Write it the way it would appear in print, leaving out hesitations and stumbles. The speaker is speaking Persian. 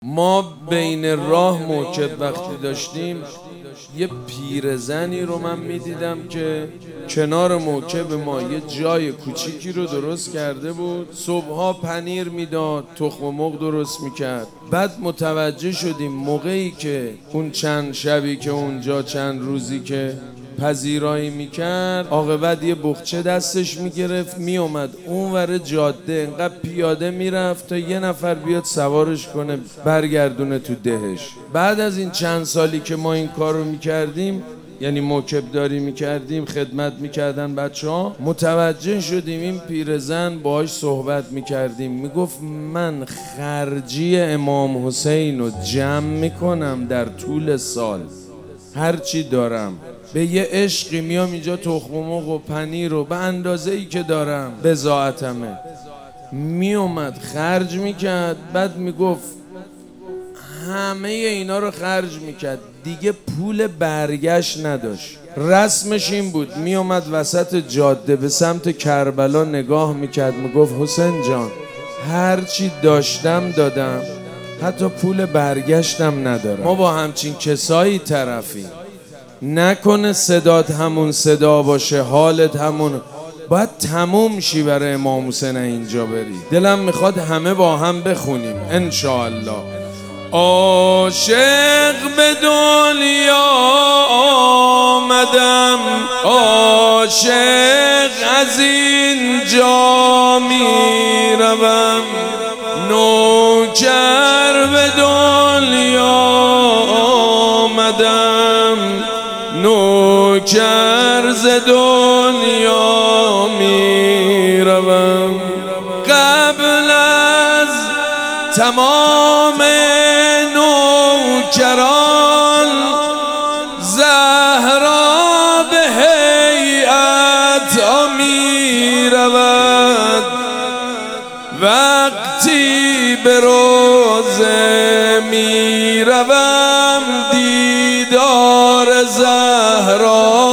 ما بین راه موکب وقتی داشتیم یه پیرزنی رو من میدیدم که کنار موکب ما یه جای کوچیکی رو درست کرده بود. صبحها پنیر میداد، تخم مرغ درست میکرد. بعد متوجه شدیم موقعی که اون چند شبی که اونجا چند روزی که پذیرایی میکرد، عاقبت یه بخچه دستش میگرفت میومد اونور جاده انقدر پیاده میرفت تا یه نفر بیاد سوارش کنه برگردونه تو دهش. بعد از این چند سالی که ما این کار رو میکردیم، یعنی موکب داری میکردیم، خدمت میکردن بچه ها، متوجه شدیم این پیرزن باهاش صحبت میکردیم، میگفت من خرجی امام حسین رو جمع میکنم در طول سال، هرچی دارم به یه عشقی میام اینجا تخم مرغ و پنیر رو به اندازه ای که دارم بضاعتمه میومد خرج میکرد. بعد میگفت همه اینا رو خرج میکرد، دیگه پول برگشت نداشت. رسمش این بود میومد وسط جاده به سمت کربلا نگاه میکرد، میگفت حسین جان هرچی داشتم دادم، حتی پول برگشتم ندارم. ما با همچین کسایی طرفیم. نکنه صدات همون صدا باشه، حالت همون، باید تموم شی برای امام حسین اینجا بری. دلم میخواد همه با هم بخونیم انشاءالله. عاشق به دنیا آمدم، عاشق از اینجا میروم، نوکر به دنیا آمدم، نوکر ز دنیا میروم. قبل از تمام نوکران زهرا به هیئت میرود، وقتی به روضه میروم دیدار زهرا